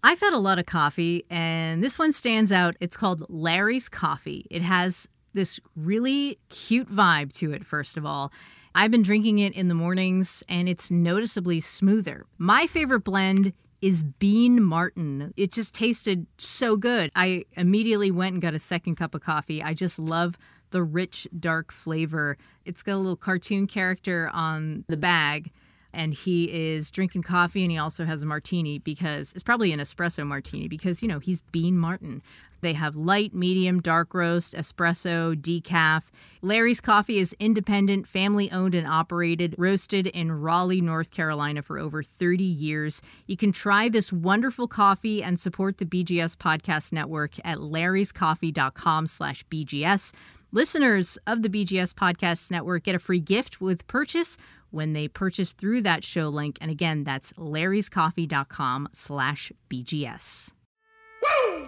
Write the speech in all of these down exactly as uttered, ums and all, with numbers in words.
I've had a lot of coffee, and this one stands out. It's called Larry's Coffee. It has this really cute vibe to it, first of all. I've been drinking it in the mornings, and it's noticeably smoother. My favorite blend is Bean Martin. It just tasted so good. I immediately went and got a second cup of coffee. I just love the rich, dark flavor. It's got a little cartoon character on the bag, and he is drinking coffee, and he also has a martini because it's probably an espresso martini because, you know, he's Bean Martin. They have light, medium, dark roast, espresso, decaf. Larry's Coffee is independent, family-owned and operated, roasted in Raleigh, North Carolina for over thirty years. You can try this wonderful coffee and support the B G S Podcast Network at larryscoffee.com slash BGS. Listeners of the B G S Podcast Network get a free gift with purchase when they purchase through that show link. And again, that's larryscoffee.com slash BGS. Woo!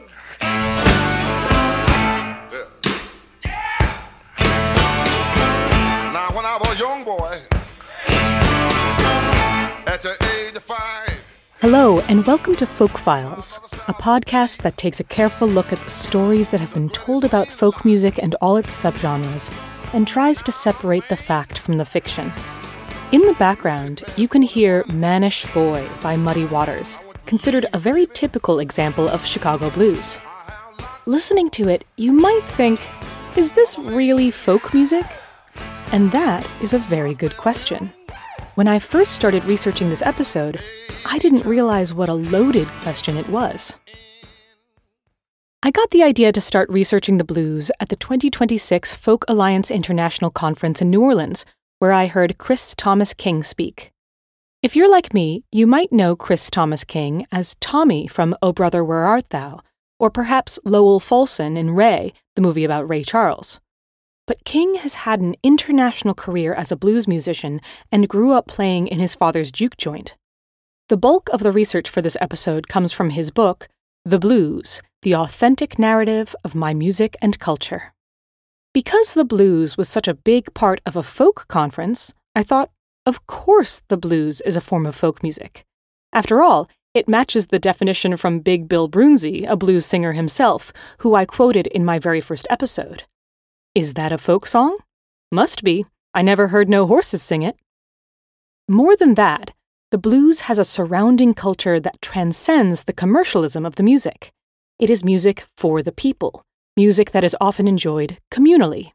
Now, when I was a young boy, at the age of five. Hello, and welcome to Folk Files, a podcast that takes a careful look at the stories that have been told about folk music and all its subgenres, and tries to separate the fact from the fiction. In the background, you can hear Mannish Boy by Muddy Waters, considered a very typical example of Chicago blues. Listening to it, you might think, is this really folk music? And that is a very good question. When I first started researching this episode, I didn't realize what a loaded question it was. I got the idea to start researching the blues at the twenty twenty-six Folk Alliance International Conference in New Orleans, where I heard Chris Thomas King speak. If you're like me, you might know Chris Thomas King as Tommy from O Brother, Where Art Thou? Or perhaps Lowell Fulson in Ray, the movie about Ray Charles. But King has had an international career as a blues musician and grew up playing in his father's juke joint. The bulk of the research for this episode comes from his book, The Blues, The Authentic Narrative of My Music and Culture. Because the blues was such a big part of a folk conference, I thought, of course the blues is a form of folk music. After all, it matches the definition from Big Bill Broonzy, a blues singer himself, who I quoted in my very first episode. Is that a folk song? Must be. I never heard no horses sing it. More than that, the blues has a surrounding culture that transcends the commercialism of the music. It is music for the people, music that is often enjoyed communally.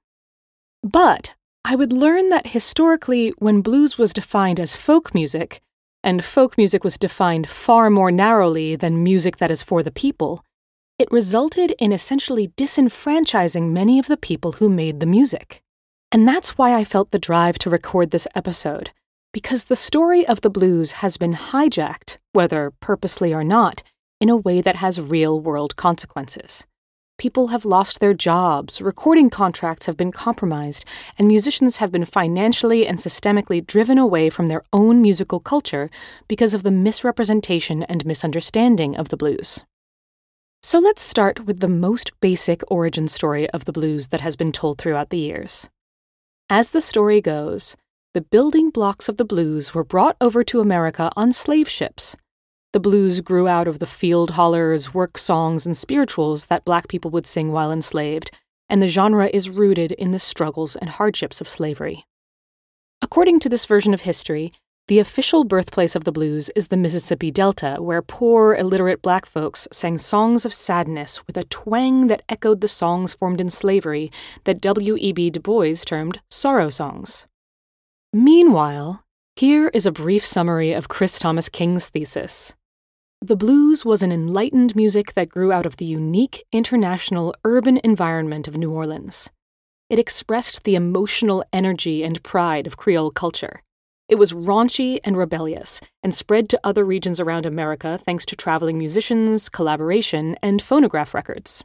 But I would learn that historically, when blues was defined as folk music, and folk music was defined far more narrowly than music that is for the people, it resulted in essentially disenfranchising many of the people who made the music. And that's why I felt the drive to record this episode, because the story of the blues has been hijacked, whether purposely or not, in a way that has real-world consequences. People have lost their jobs, recording contracts have been compromised, and musicians have been financially and systemically driven away from their own musical culture because of the misrepresentation and misunderstanding of the blues. So let's start with the most basic origin story of the blues that has been told throughout the years. As the story goes, the building blocks of the blues were brought over to America on slave ships. The blues grew out of the field hollers, work songs, and spirituals that Black people would sing while enslaved, and the genre is rooted in the struggles and hardships of slavery. According to this version of history, the official birthplace of the blues is the Mississippi Delta, where poor, illiterate Black folks sang songs of sadness with a twang that echoed the songs formed in slavery that W E B Du Bois termed sorrow songs. Meanwhile, here is a brief summary of Chris Thomas King's thesis. The blues was an enlightened music that grew out of the unique international urban environment of New Orleans. It expressed the emotional energy and pride of Creole culture. It was raunchy and rebellious, and spread to other regions around America thanks to traveling musicians, collaboration, and phonograph records.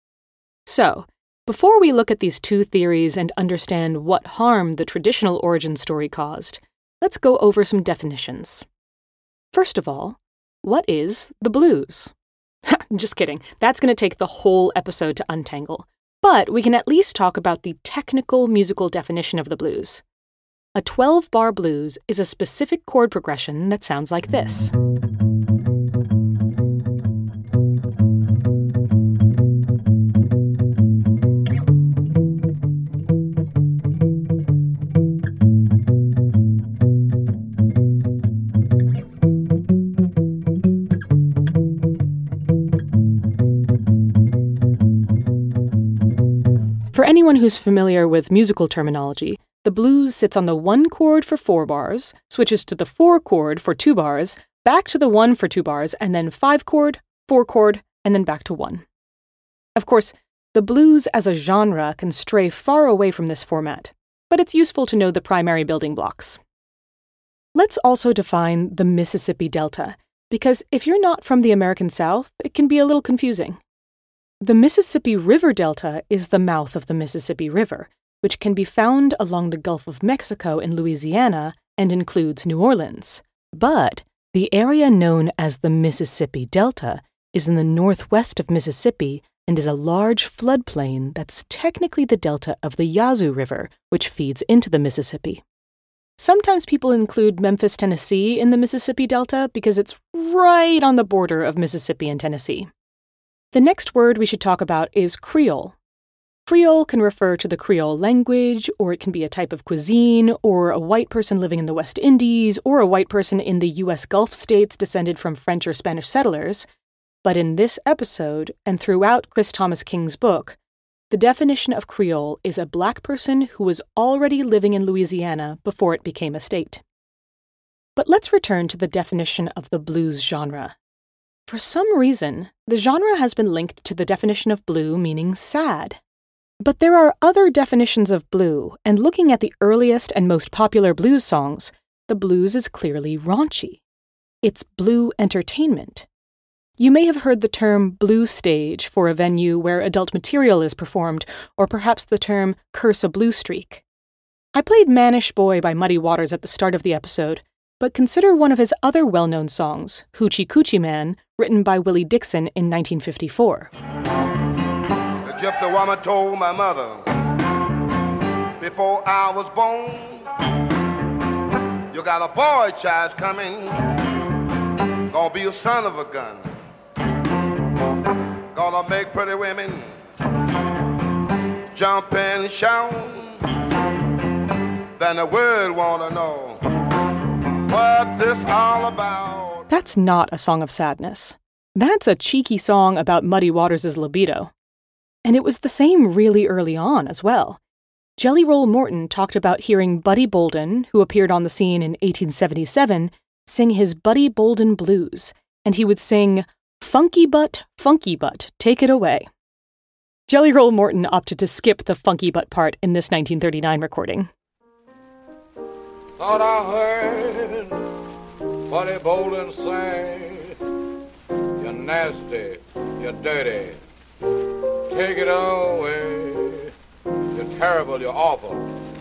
So, before we look at these two theories and understand what harm the traditional origin story caused, let's go over some definitions. First of all, what is the blues? Just kidding. That's going to take the whole episode to untangle. But we can at least talk about the technical musical definition of the blues. A twelve-bar blues is a specific chord progression that sounds like this. For anyone who's familiar with musical terminology, the blues sits on the one chord for four bars, switches to the four chord for two bars, back to the one for two bars, and then five chord, four chord, and then back to one. Of course, the blues as a genre can stray far away from this format, but it's useful to know the primary building blocks. Let's also define the Mississippi Delta, because if you're not from the American South, it can be a little confusing. The Mississippi River Delta is the mouth of the Mississippi River, which can be found along the Gulf of Mexico in Louisiana and includes New Orleans. But the area known as the Mississippi Delta is in the northwest of Mississippi and is a large floodplain that's technically the delta of the Yazoo River, which feeds into the Mississippi. Sometimes people include Memphis, Tennessee in the Mississippi Delta because it's right on the border of Mississippi and Tennessee. The next word we should talk about is Creole. Creole can refer to the Creole language, or it can be a type of cuisine, or a white person living in the West Indies, or a white person in the U S Gulf states descended from French or Spanish settlers. But in this episode, and throughout Chris Thomas King's book, the definition of Creole is a black person who was already living in Louisiana before it became a state. But let's return to the definition of the blues genre. For some reason, the genre has been linked to the definition of blue meaning sad. But there are other definitions of blue, and looking at the earliest and most popular blues songs, the blues is clearly raunchy. It's blue entertainment. You may have heard the term blue stage for a venue where adult material is performed, or perhaps the term curse a blue streak. I played Mannish Boy by Muddy Waters at the start of the episode, but consider one of his other well-known songs, Hoochie Coochie Man, written by Willie Dixon in nineteen fifty-four. The gypsy woman told my mother before I was born, you got a boy child coming, gonna be a son of a gun. Gonna make pretty women jump and shout. Then the world wanna know what this all about. That's not a song of sadness. That's a cheeky song about Muddy Waters' libido. And it was the same really early on as well. Jelly Roll Morton talked about hearing Buddy Bolden, who appeared on the scene in eighteen seventy-seven, sing his Buddy Bolden blues, and he would sing, "Funky butt, funky butt, take it away." Jelly Roll Morton opted to skip the funky butt part in this nineteen thirty-nine recording. Thought I heard Buddy Bolden say, "You're nasty, you're dirty, take it away. You're terrible, you're awful,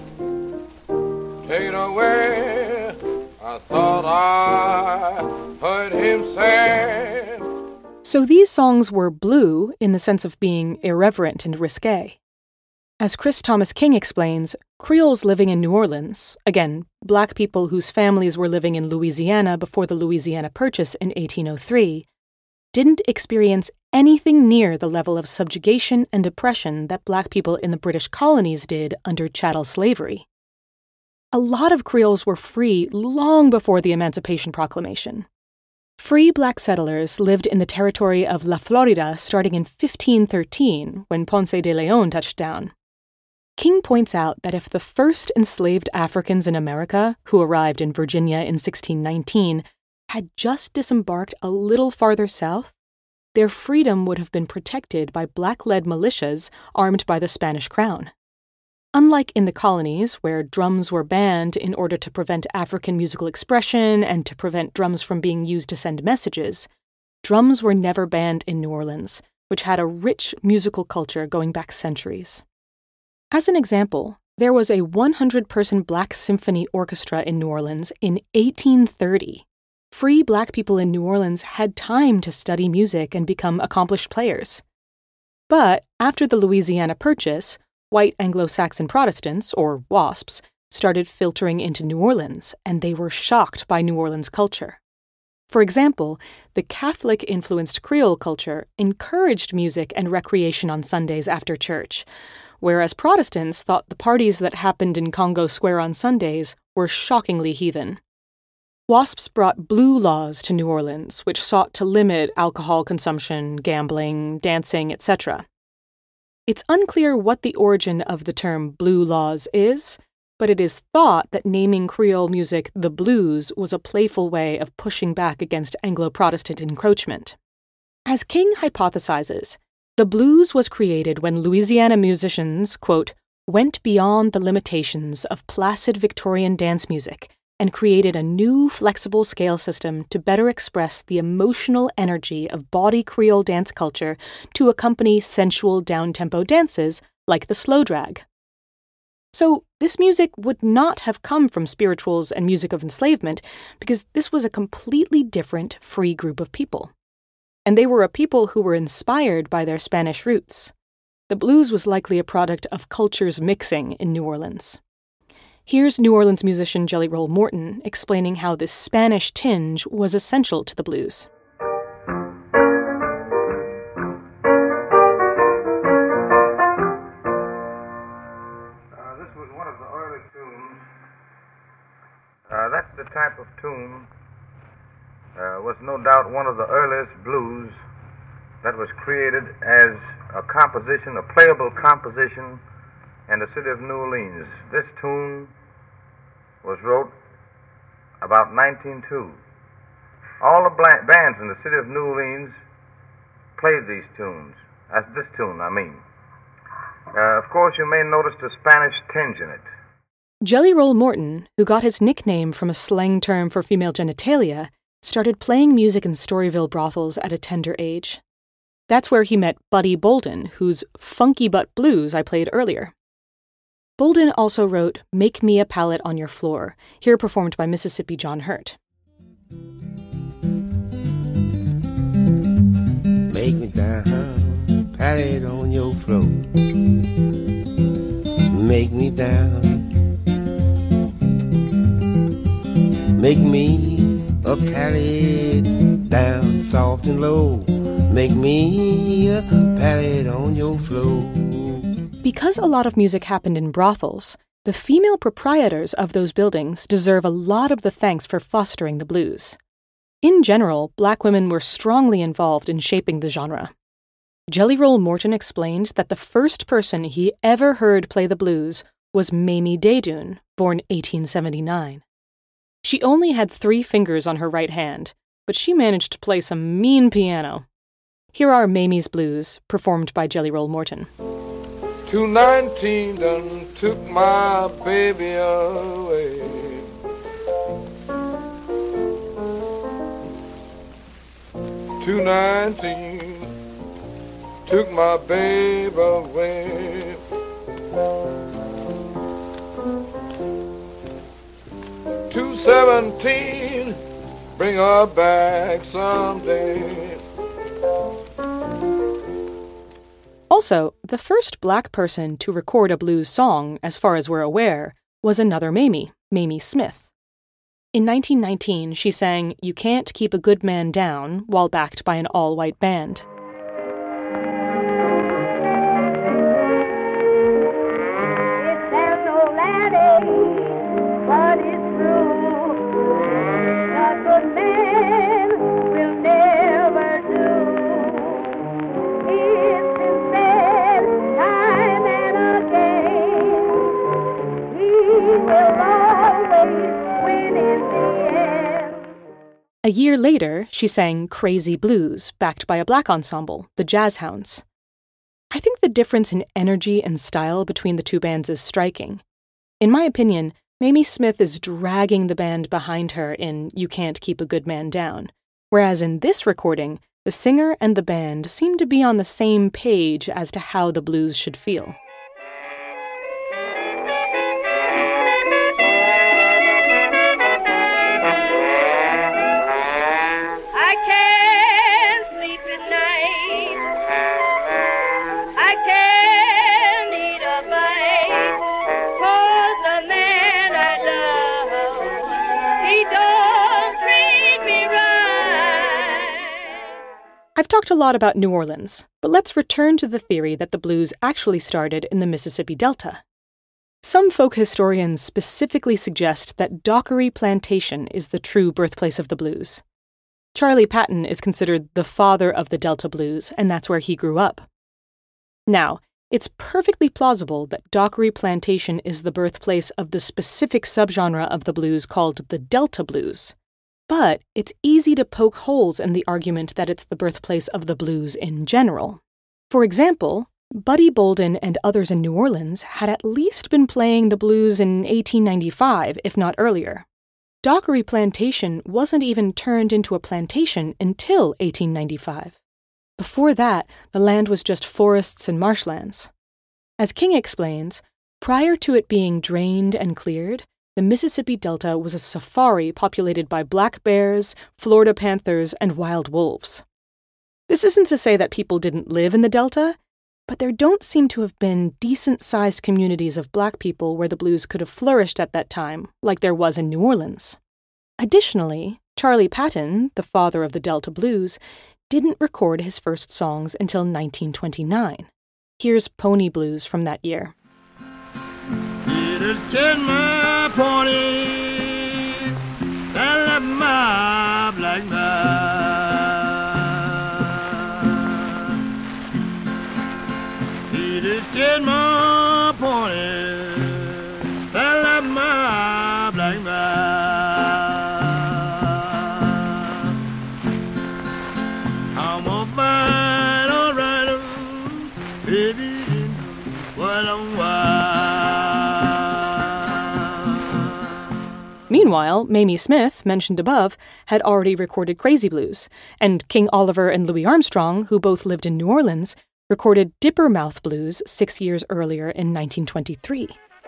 take it away." I thought I heard him say. So these songs were blue in the sense of being irreverent and risque. As Chris Thomas King explains, Creoles living in New Orleans, again, black people whose families were living in Louisiana before the Louisiana Purchase in eighteen oh three, didn't experience anything near the level of subjugation and oppression that black people in the British colonies did under chattel slavery. A lot of Creoles were free long before the Emancipation Proclamation. Free black settlers lived in the territory of La Florida starting in fifteen thirteen, when Ponce de Leon touched down. King points out that if the first enslaved Africans in America, who arrived in Virginia in sixteen nineteen, had just disembarked a little farther south, their freedom would have been protected by black-led militias armed by the Spanish crown. Unlike in the colonies, where drums were banned in order to prevent African musical expression and to prevent drums from being used to send messages, drums were never banned in New Orleans, which had a rich musical culture going back centuries. As an example, there was a one hundred person black symphony orchestra in New Orleans in eighteen thirty. Free black people in New Orleans had time to study music and become accomplished players. But after the Louisiana Purchase, white Anglo-Saxon Protestants, or WASPs, started filtering into New Orleans, and they were shocked by New Orleans culture. For example, the Catholic-influenced Creole culture encouraged music and recreation on Sundays after church, whereas Protestants thought the parties that happened in Congo Square on Sundays were shockingly heathen. WASPs brought blue laws to New Orleans, which sought to limit alcohol consumption, gambling, dancing, et cetera. It's unclear what the origin of the term blue laws is, but it is thought that naming Creole music the blues was a playful way of pushing back against Anglo-Protestant encroachment. As King hypothesizes, the blues was created when Louisiana musicians, quote, went beyond the limitations of placid Victorian dance music and created a new flexible scale system to better express the emotional energy of bawdy Creole dance culture to accompany sensual down-tempo dances like the slow drag. So this music would not have come from spirituals and music of enslavement because this was a completely different free group of people. And they were a people who were inspired by their Spanish roots. The blues was likely a product of cultures mixing in New Orleans. Here's New Orleans musician Jelly Roll Morton explaining how this Spanish tinge was essential to the blues. Uh, this was one of the early tunes. Uh, that's the type of tune, uh, was no doubt one of the earliest blues that was created as a composition, a playable composition in the city of New Orleans. This tune was wrote about nineteen oh two. All the bla- bands in the city of New Orleans played these tunes. That's this tune, I mean. Uh, of course, you may notice the Spanish tinge in it. Jelly Roll Morton, who got his nickname from a slang term for female genitalia, started playing music in Storyville brothels at a tender age. That's where he met Buddy Bolden, whose Funky Butt Blues I played earlier. Bolden also wrote Make Me a Pallet on Your Floor, here performed by Mississippi John Hurt. Make me down, pallet on your floor. Make me down. Make me a pallet down soft and low. Make me a pallet on your floor. Because a lot of music happened in brothels, the female proprietors of those buildings deserve a lot of the thanks for fostering the blues. In general, black women were strongly involved in shaping the genre. Jelly Roll Morton explained that the first person he ever heard play the blues was Mamie Daydoun, born eighteen seventy-nine. She only had three fingers on her right hand, but she managed to play some mean piano. Here are Mamie's Blues, performed by Jelly Roll Morton. two nineteen done took my baby away. two nineteen took my baby away. two seventeen bring her back someday. Also, the first black person to record a blues song, as far as we're aware, was another Mamie, Mamie Smith. In nineteen nineteen, she sang You Can't Keep a Good Man Down while backed by an all-white band. A year later, she sang Crazy Blues, backed by a black ensemble, the Jazz Hounds. I think the difference in energy and style between the two bands is striking. In my opinion, Mamie Smith is dragging the band behind her in You Can't Keep a Good Man Down, whereas in this recording, the singer and the band seem to be on the same page as to how the blues should feel. I've talked a lot about New Orleans, but let's return to the theory that the blues actually started in the Mississippi Delta. Some folk historians specifically suggest that Dockery Plantation is the true birthplace of the blues. Charlie Patton is considered the father of the Delta blues, and that's where he grew up. Now, It's perfectly plausible that Dockery Plantation is the birthplace of the specific subgenre of the blues called the Delta blues. But it's easy to poke holes in the argument that it's the birthplace of the blues in general. For example, Buddy Bolden and others in New Orleans had at least been playing the blues in eighteen ninety-five, if not earlier. Dockery Plantation wasn't even turned into a plantation until eighteen ninety-five. Before that, the land was just forests and marshlands. As King explains, prior to it being drained and cleared, the Mississippi Delta was a safari populated by black bears, Florida panthers, and wild wolves. This isn't to say that people didn't live in the Delta, but there don't seem to have been decent-sized communities of black people where the blues could have flourished at that time, like there was in New Orleans. Additionally, Charlie Patton, the father of the Delta blues, didn't record his first songs until nineteen twenty-nine. Here's Pony Blues from that year. My pony, I love my black man. He just killed my pony, I love my black man. I'm a fine old rider, baby, what I'm wild. Meanwhile, Mamie Smith, mentioned above, had already recorded Crazy Blues, and King Oliver and Louis Armstrong, who both lived in New Orleans, recorded Dipper Mouth Blues six years earlier in nineteen twenty-three.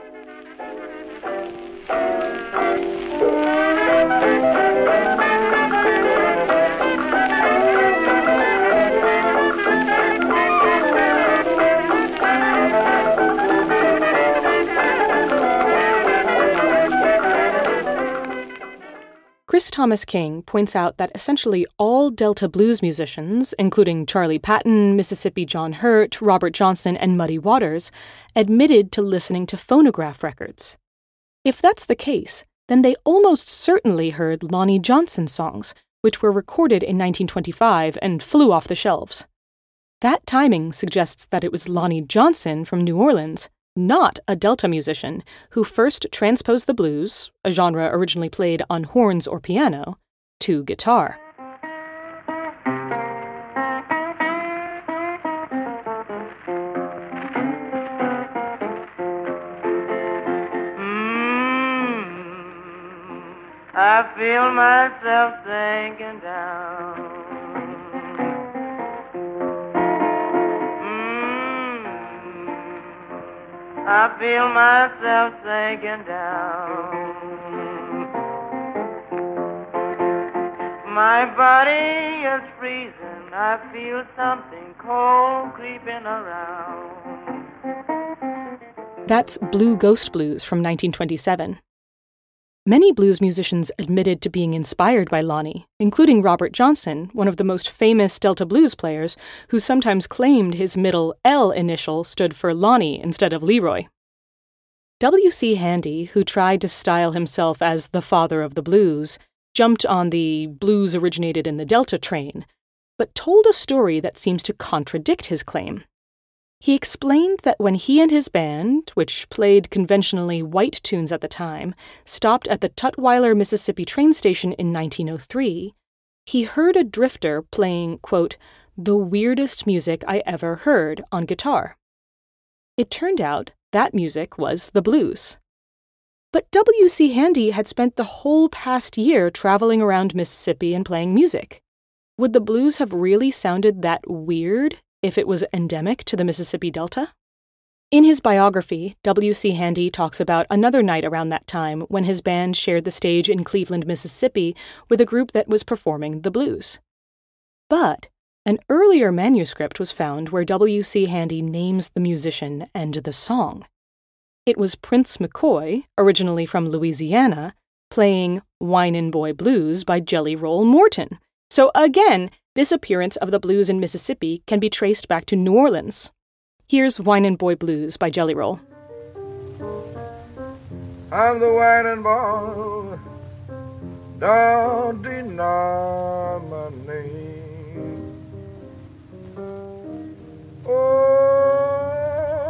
Chris Thomas King points out that essentially all Delta blues musicians, including Charlie Patton, Mississippi John Hurt, Robert Johnson, and Muddy Waters, admitted to listening to phonograph records. If that's the case, then they almost certainly heard Lonnie Johnson songs, which were recorded in nineteen twenty-five and flew off the shelves. That timing suggests that it was Lonnie Johnson from New Orleans, not a Delta musician, who first transposed the blues, a genre originally played on horns or piano, to guitar. Mm, I feel myself sinking down. I feel myself sinking down. My body is freezing. I feel something cold creeping around. That's Blue Ghost Blues from nineteen twenty-seven. Many blues musicians admitted to being inspired by Lonnie, including Robert Johnson, one of the most famous Delta blues players, who sometimes claimed his middle L initial stood for Lonnie instead of Leroy. W C Handy, who tried to style himself as the father of the blues, jumped on the blues originated in the Delta train, but told a story that seems to contradict his claim. He explained that when he and his band, which played conventionally white tunes at the time, stopped at the Tutwiler, Mississippi train station in nineteen oh three, he heard a drifter playing, quote, the weirdest music I ever heard on guitar. It turned out that music was the blues. But W C Handy had spent the whole past year traveling around Mississippi and playing music. Would the blues have really sounded that weird if it was endemic to the Mississippi Delta? In his biography, W C Handy talks about another night around that time when his band shared the stage in Cleveland, Mississippi with a group that was performing the blues. But an earlier manuscript was found where W C Handy names the musician and the song. It was Prince McCoy, originally from Louisiana, playing Whinin' Boy Blues by Jelly Roll Morton. So again, this appearance of the blues in Mississippi can be traced back to New Orleans. Here's Whinin' Boy Blues by Jelly Roll. I'm the whining boy, don't deny my name. Oh,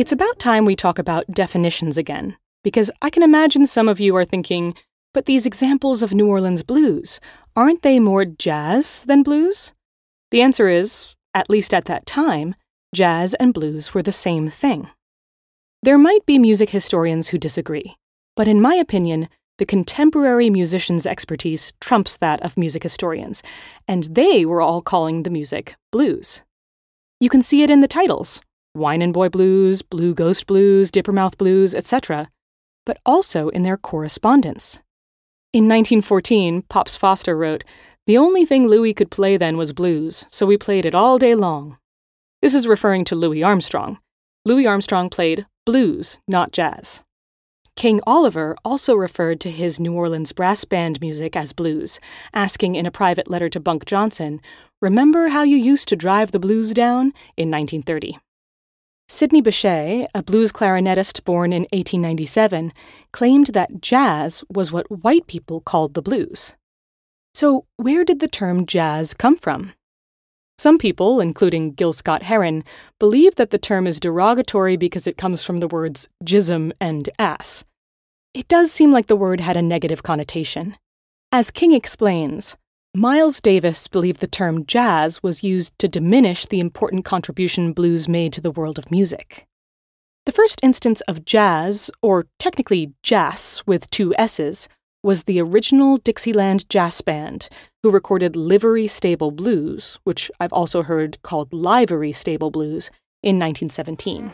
It's about time we talk about definitions again, because I can imagine some of you are thinking, but these examples of New Orleans blues, aren't they more jazz than blues? The answer is, at least at that time, jazz and blues were the same thing. There might be music historians who disagree, but in my opinion, the contemporary musicians' expertise trumps that of music historians, and they were all calling the music blues. You can see it in the titles, Wine and Boy Blues, Blue Ghost Blues, Dippermouth Blues, et cetera, but also in their correspondence. In nineteen fourteen, Pops Foster wrote, "The only thing Louis could play then was blues, so we played it all day long." This is referring to Louis Armstrong. Louis Armstrong played blues, not jazz. King Oliver also referred to his New Orleans brass band music as blues, asking in a private letter to Bunk Johnson, "Remember how you used to drive the blues down?" in nineteen thirty. Sidney Bechet, a blues clarinetist born in eighteen ninety-seven, claimed that jazz was what white people called the blues. So where did the term jazz come from? Some people, including Gil Scott-Heron, believe that the term is derogatory because it comes from the words jism and ass. It does seem like the word had a negative connotation. As King explains, Miles Davis believed the term jazz was used to diminish the important contribution blues made to the world of music. The first instance of jazz, or technically jazz with two S's, was the original Dixieland Jazz Band, who recorded Livery Stable Blues, which I've also heard called Livery Stable Blues, in nineteen seventeen.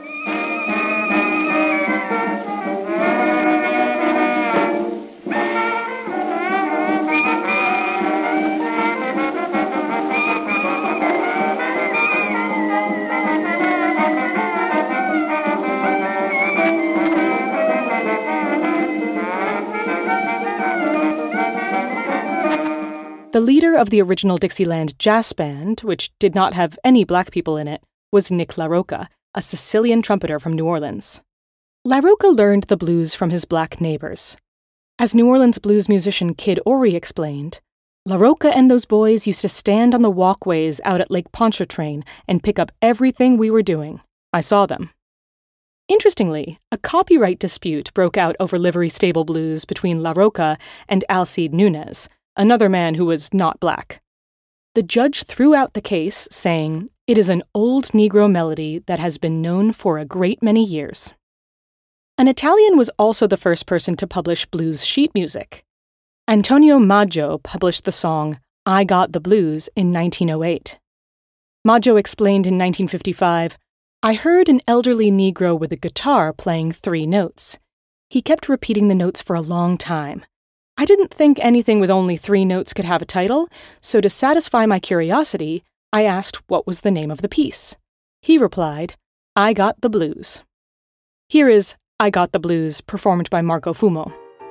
The leader of the original Dixieland Jazz Band, which did not have any black people in it, was Nick LaRocca, a Sicilian trumpeter from New Orleans. LaRocca learned the blues from his black neighbors. As New Orleans blues musician Kid Ory explained, LaRocca and those boys used to stand on the walkways out at Lake Pontchartrain and pick up everything we were doing. I saw them. Interestingly, a copyright dispute broke out over Livery Stable Blues between LaRocca and Alcide Nunez, another man who was not black. The judge threw out the case, saying, "It is an old Negro melody that has been known for a great many years." An Italian was also the first person to publish blues sheet music. Antonio Maggio published the song I Got the Blues in nineteen oh eight. Maggio explained in nineteen fifty-five, "I heard an elderly Negro with a guitar playing three notes. He kept repeating the notes for a long time. I didn't think anything with only three notes could have a title, so to satisfy my curiosity, I asked what was the name of the piece. He replied, I Got the Blues." Here is I Got the Blues, performed by Marco Fumo.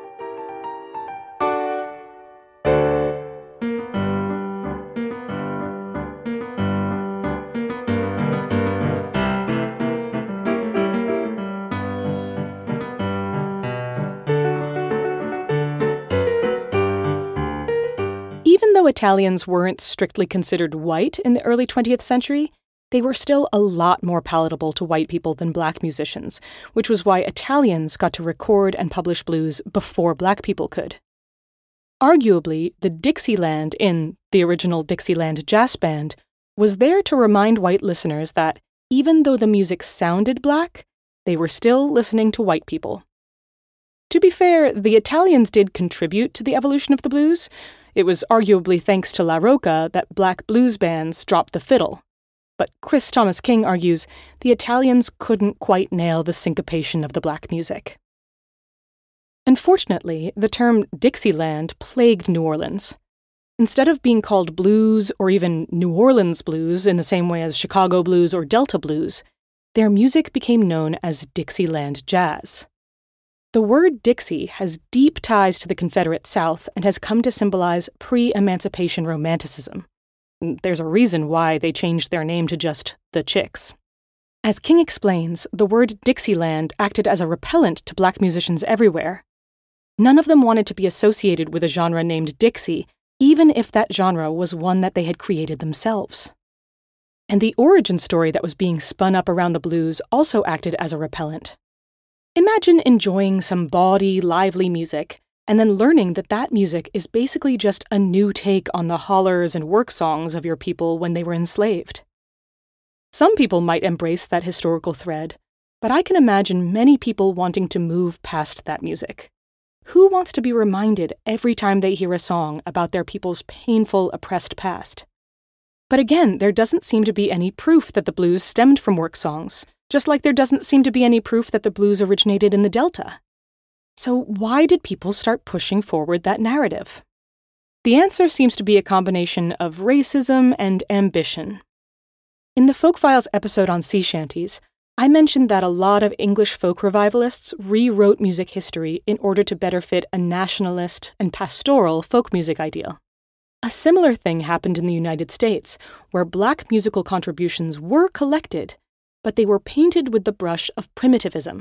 Even though Italians weren't strictly considered white in the early twentieth century, they were still a lot more palatable to white people than black musicians, which was why Italians got to record and publish blues before black people could. Arguably, the Dixieland in the original Dixieland Jazz Band was there to remind white listeners that even though the music sounded black, they were still listening to white people. To be fair, the Italians did contribute to the evolution of the blues. It was arguably thanks to LaRocca that black blues bands dropped the fiddle. But Chris Thomas King argues the Italians couldn't quite nail the syncopation of the black music. Unfortunately, the term Dixieland plagued New Orleans. Instead of being called blues or even New Orleans blues in the same way as Chicago blues or Delta blues, their music became known as Dixieland jazz. The word Dixie has deep ties to the Confederate South and has come to symbolize pre-emancipation romanticism. There's a reason why they changed their name to just the Chicks. As King explains, the word Dixieland acted as a repellent to black musicians everywhere. None of them wanted to be associated with a genre named Dixie, even if that genre was one that they had created themselves. and the origin story that was being spun up around the blues also acted as a repellent. Imagine enjoying some bawdy, lively music, and then learning that that music is basically just a new take on the hollers and work songs of your people when they were enslaved. Some people might embrace that historical thread, but I can imagine many people wanting to move past that music. Who wants to be reminded every time they hear a song about their people's painful, oppressed past? But again, there doesn't seem to be any proof that the blues stemmed from work songs, just like there doesn't seem to be any proof that the blues originated in the Delta. So why did people start pushing forward that narrative? The answer seems to be a combination of racism and ambition. In the Folk Files episode on sea shanties, I mentioned that a lot of English folk revivalists rewrote music history in order to better fit a nationalist and pastoral folk music ideal. A similar thing happened in the United States, where Black musical contributions were collected, but they were painted with the brush of primitivism.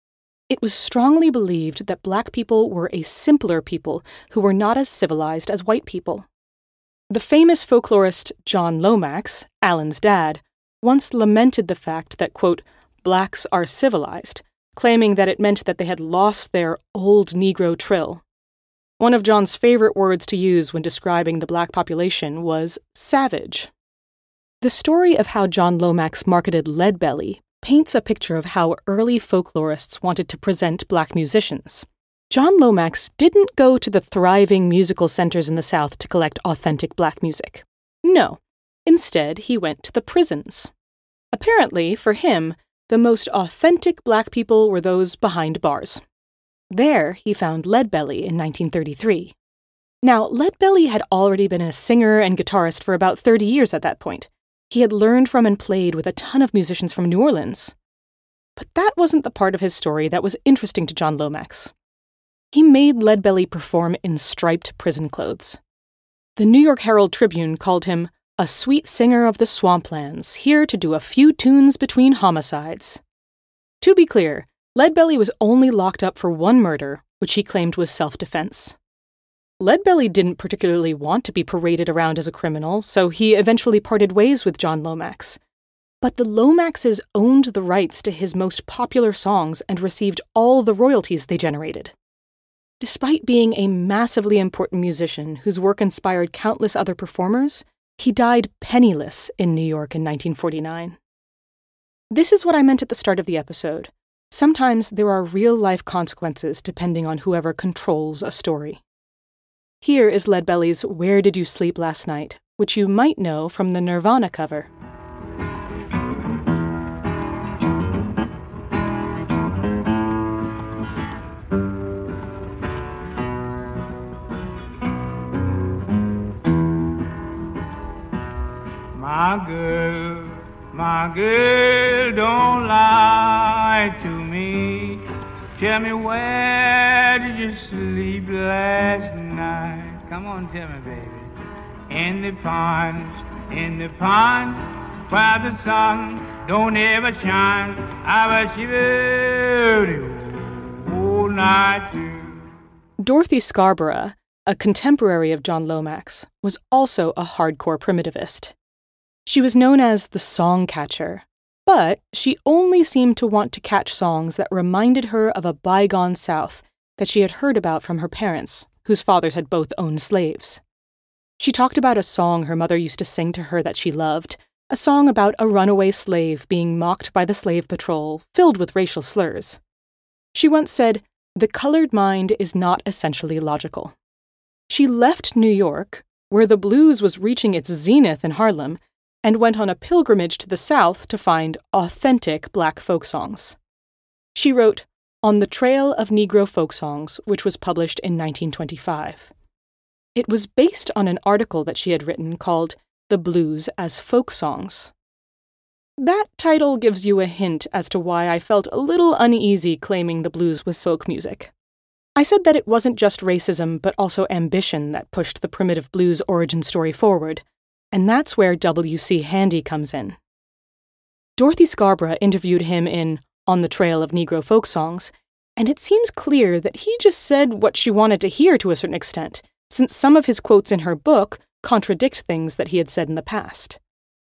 It was strongly believed that Black people were a simpler people who were not as civilized as white people. The famous folklorist John Lomax, Alan's dad, once lamented the fact that, quote, Blacks are civilized, claiming that it meant that they had lost their old Negro trill. One of John's favorite words to use when describing the Black population was savage. The story of how John Lomax marketed Leadbelly paints a picture of how early folklorists wanted to present Black musicians. John Lomax didn't go to the thriving musical centers in the South to collect authentic Black music. No, instead he went to the prisons. Apparently, for him, the most authentic Black people were those behind bars. There, he found Leadbelly in nineteen thirty-three. Now, Leadbelly had already been a singer and guitarist for about thirty years at that point. He had learned from and played with a ton of musicians from New Orleans. But that wasn't the part of his story that was interesting to John Lomax. He made Leadbelly perform in striped prison clothes. The New York Herald Tribune called him a sweet singer of the swamplands, here to do a few tunes between homicides. To be clear, Leadbelly was only locked up for one murder, which he claimed was self-defense. Leadbelly didn't particularly want to be paraded around as a criminal, so he eventually parted ways with John Lomax. But the Lomaxes owned the rights to his most popular songs and received all the royalties they generated. Despite being a massively important musician whose work inspired countless other performers, he died penniless in New York in nineteen forty-nine. This is what I meant at the start of the episode. Sometimes there are real-life consequences depending on whoever controls a story. Here is Leadbelly's Where Did You Sleep Last Night, which you might know from the Nirvana cover. My girl, my girl, don't lie to me. Tell me, where did you sleep last night? Come on, tell me, baby. In the pond, in the pond, where the sun don't ever shine. I was shivering all night too. Dorothy Scarborough, a contemporary of John Lomax, was also a hardcore primitivist. She was known as the song catcher, but she only seemed to want to catch songs that reminded her of a bygone South that she had heard about from her parents, whose fathers had both owned slaves. She talked about a song her mother used to sing to her that she loved, a song about a runaway slave being mocked by the slave patrol, filled with racial slurs. She once said, "The colored mind is not essentially logical." She left New York, where the blues was reaching its zenith in Harlem, and went on a pilgrimage to the South to find authentic Black folk songs. She wrote On the Trail of Negro Folk Songs, which was published in nineteen twenty-five. It was based on an article that she had written called The Blues as Folk Songs. That title gives you a hint as to why I felt a little uneasy claiming the blues was folk music. I said that it wasn't just racism, but also ambition that pushed the primitive blues origin story forward, and that's where W C Handy comes in. Dorothy Scarborough interviewed him in On the Trail of Negro Folk Songs, and it seems clear that he just said what she wanted to hear to a certain extent, since some of his quotes in her book contradict things that he had said in the past.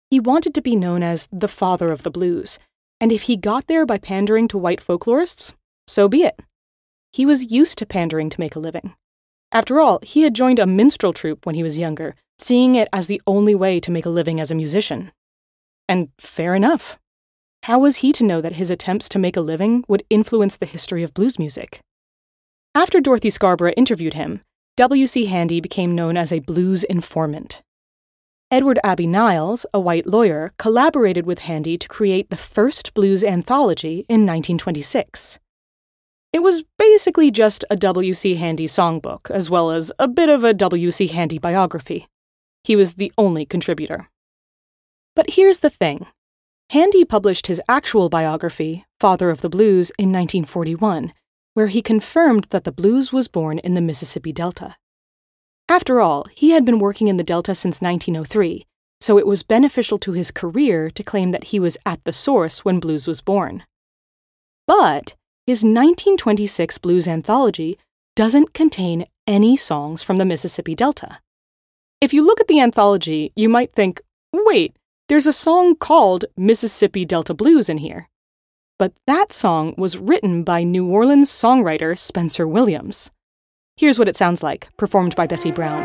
He wanted to be known as the father of the blues, and if he got there by pandering to white folklorists, so be it. He was used to pandering to make a living. After all, he had joined a minstrel troupe when he was younger, seeing it as the only way to make a living as a musician. And fair enough. How was he to know that his attempts to make a living would influence the history of blues music? After Dorothy Scarborough interviewed him, W C Handy became known as a blues informant. Edward Abbey Niles, a white lawyer, collaborated with Handy to create the first blues anthology in nineteen twenty-six. It was basically just a W C Handy songbook, as well as a bit of a W C Handy biography. He was the only contributor. But here's the thing. Handy published his actual biography, Father of the Blues, in nineteen forty-one, where he confirmed that the blues was born in the Mississippi Delta. After all, he had been working in the Delta since nineteen oh three, so it was beneficial to his career to claim that he was at the source when blues was born. But his nineteen twenty-six blues anthology doesn't contain any songs from the Mississippi Delta. If you look at the anthology, you might think, wait, there's a song called Mississippi Delta Blues in here. But that song was written by New Orleans songwriter Spencer Williams. Here's what it sounds like, performed by Bessie Brown.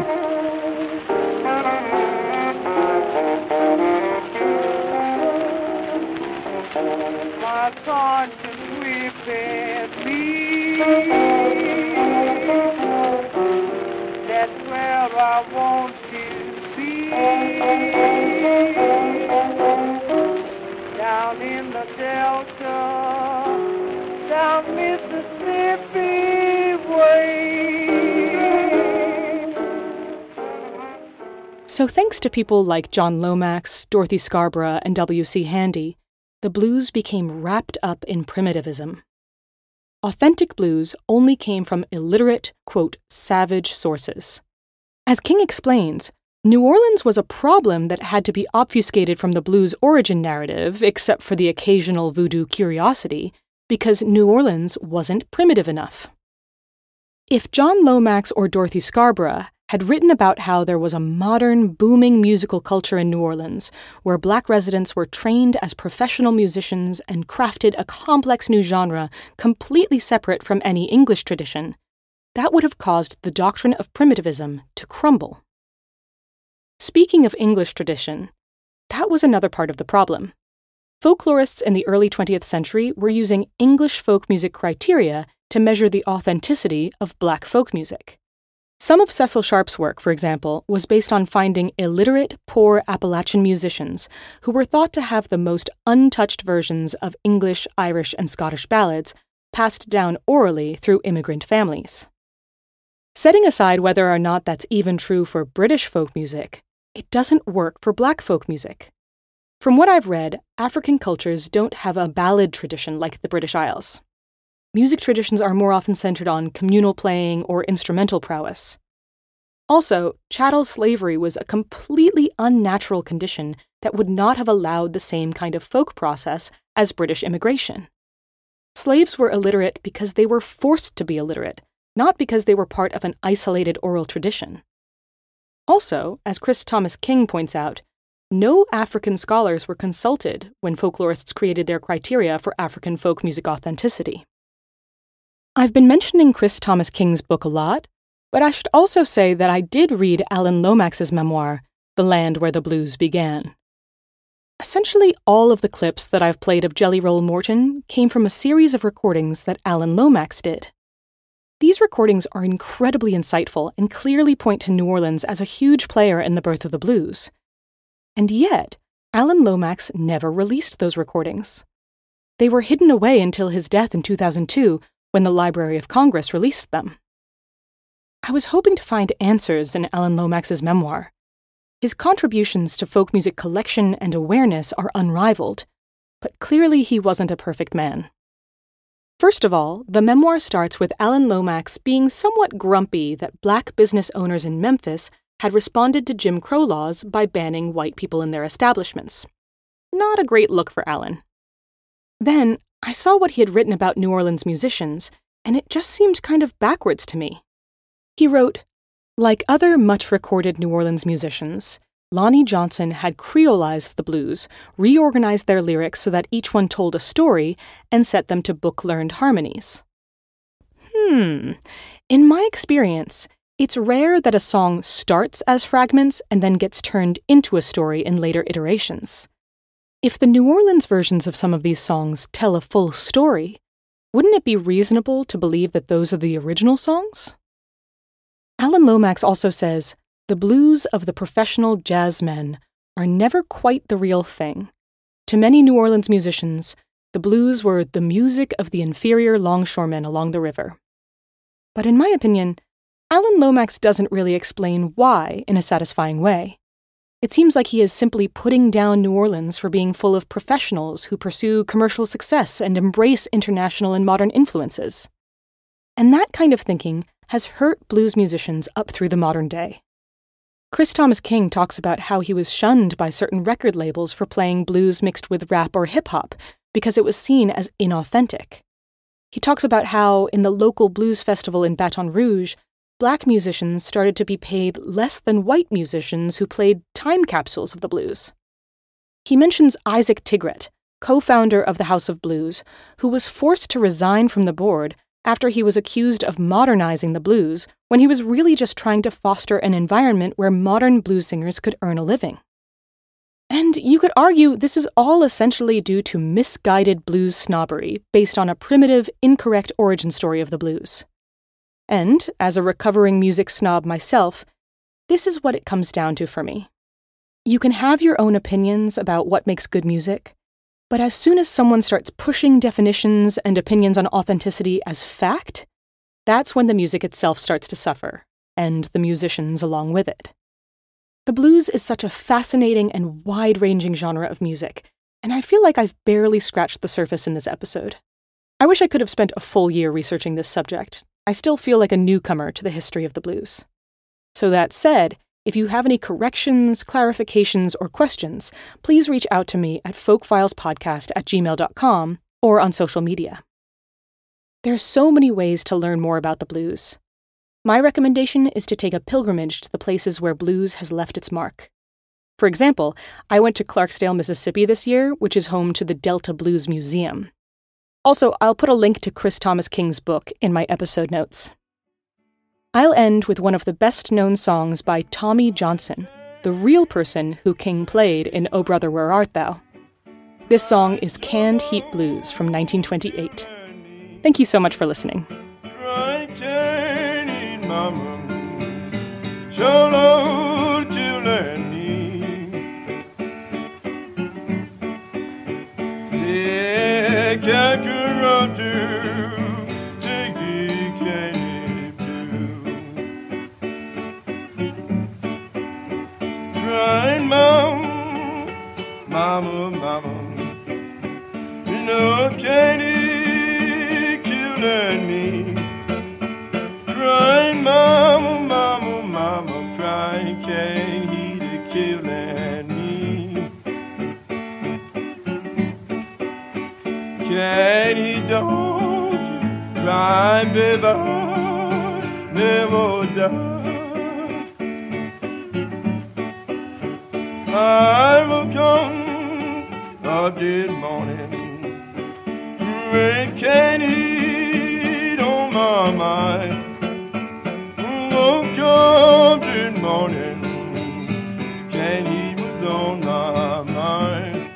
My conscience whipping me. That's where I want to be. Down in the Delta, down Mississippi way. So thanks to people like John Lomax, Dorothy Scarborough, and W C Handy, the blues became wrapped up in primitivism. Authentic blues only came from illiterate, quote, savage sources. As King explains, New Orleans was a problem that had to be obfuscated from the blues origin narrative, except for the occasional voodoo curiosity, because New Orleans wasn't primitive enough. If John Lomax or Dorothy Scarborough had written about how there was a modern, booming musical culture in New Orleans, where black residents were trained as professional musicians and crafted a complex new genre completely separate from any English tradition, that would have caused the doctrine of primitivism to crumble. Speaking of English tradition, that was another part of the problem. Folklorists in the early twentieth century were using English folk music criteria to measure the authenticity of black folk music. Some of Cecil Sharp's work, for example, was based on finding illiterate, poor Appalachian musicians who were thought to have the most untouched versions of English, Irish, and Scottish ballads passed down orally through immigrant families. Setting aside whether or not that's even true for British folk music, it doesn't work for black folk music. From what I've read, African cultures don't have a ballad tradition like the British Isles. Music traditions are more often centered on communal playing or instrumental prowess. Also, chattel slavery was a completely unnatural condition that would not have allowed the same kind of folk process as British immigration. Slaves were illiterate because they were forced to be illiterate, not because they were part of an isolated oral tradition. Also, as Chris Thomas King points out, no African scholars were consulted when folklorists created their criteria for African folk music authenticity. I've been mentioning Chris Thomas King's book a lot, but I should also say that I did read Alan Lomax's memoir, The Land Where the Blues Began. Essentially, all of the clips that I've played of Jelly Roll Morton came from a series of recordings that Alan Lomax did. These recordings are incredibly insightful and clearly point to New Orleans as a huge player in the birth of the blues. And yet, Alan Lomax never released those recordings. They were hidden away until his death in two thousand two, when the Library of Congress released them. I was hoping to find answers in Alan Lomax's memoir. His contributions to folk music collection and awareness are unrivaled, but clearly he wasn't a perfect man. First of all, the memoir starts with Alan Lomax being somewhat grumpy that black business owners in Memphis had responded to Jim Crow laws by banning white people in their establishments. Not a great look for Alan. Then, I saw what he had written about New Orleans musicians, and it just seemed kind of backwards to me. He wrote, "Like other much-recorded New Orleans musicians, Lonnie Johnson had creolized the blues, reorganized their lyrics so that each one told a story, and set them to book-learned harmonies. Hmm. In my experience, it's rare that a song starts as fragments and then gets turned into a story in later iterations. If the New Orleans versions of some of these songs tell a full story, wouldn't it be reasonable to believe that those are the original songs? Alan Lomax also says, the blues of the professional jazzmen are never quite the real thing. To many New Orleans musicians, the blues were the music of the inferior longshoremen along the river. But in my opinion, Alan Lomax doesn't really explain why in a satisfying way. It seems like he is simply putting down New Orleans for being full of professionals who pursue commercial success and embrace international and modern influences. And that kind of thinking has hurt blues musicians up through the modern day. Chris Thomas King talks about how he was shunned by certain record labels for playing blues mixed with rap or hip-hop because it was seen as inauthentic. He talks about how, in the local blues festival in Baton Rouge, black musicians started to be paid less than white musicians who played time capsules of the blues. He mentions Isaac Tigret, co-founder of the House of Blues, who was forced to resign from the board after he was accused of modernizing the blues when he was really just trying to foster an environment where modern blues singers could earn a living. And you could argue this is all essentially due to misguided blues snobbery based on a primitive, incorrect origin story of the blues. And, as a recovering music snob myself, this is what it comes down to for me. You can have your own opinions about what makes good music, but as soon as someone starts pushing definitions and opinions on authenticity as fact, that's when the music itself starts to suffer, and the musicians along with it. The blues is such a fascinating and wide-ranging genre of music, and I feel like I've barely scratched the surface in this episode. I wish I could have spent a full year researching this subject. I still feel like a newcomer to the history of the blues. So that said, if you have any corrections, clarifications, or questions, please reach out to me at folkfilespodcast at gmail dot com or on social media. There's so many ways to learn more about the blues. My recommendation is to take a pilgrimage to the places where blues has left its mark. For example, I went to Clarksdale, Mississippi this year, which is home to the Delta Blues Museum. Also, I'll put a link to Chris Thomas King's book in my episode notes. I'll end with one of the best-known songs by Tommy Johnson, the real person who King played in Oh Brother, Where Art Thou? This song is Canned Heat Blues from nineteen twenty-eight. Thank you so much for listening. Mama, mama, you know Katie killing me. Crying, mama, mama, mama, crying, Katie killing me. Katie, don't you cry, baby, never die. I will come a dead morning, when Katie on my mind. Oh, come dead morning, Katie was on my mind.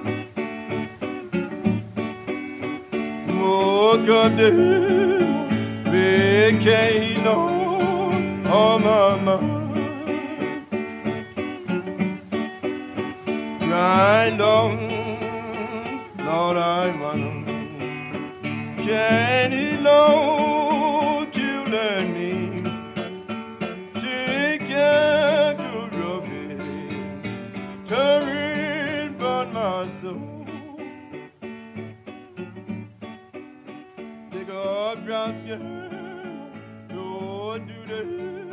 Oh, come dead, big Katie on, on my mind. Grind on, Lord, I want Jenny Low to learn me. Take care to rub it, turn it but my soul. Take up grass, yeah, do do that.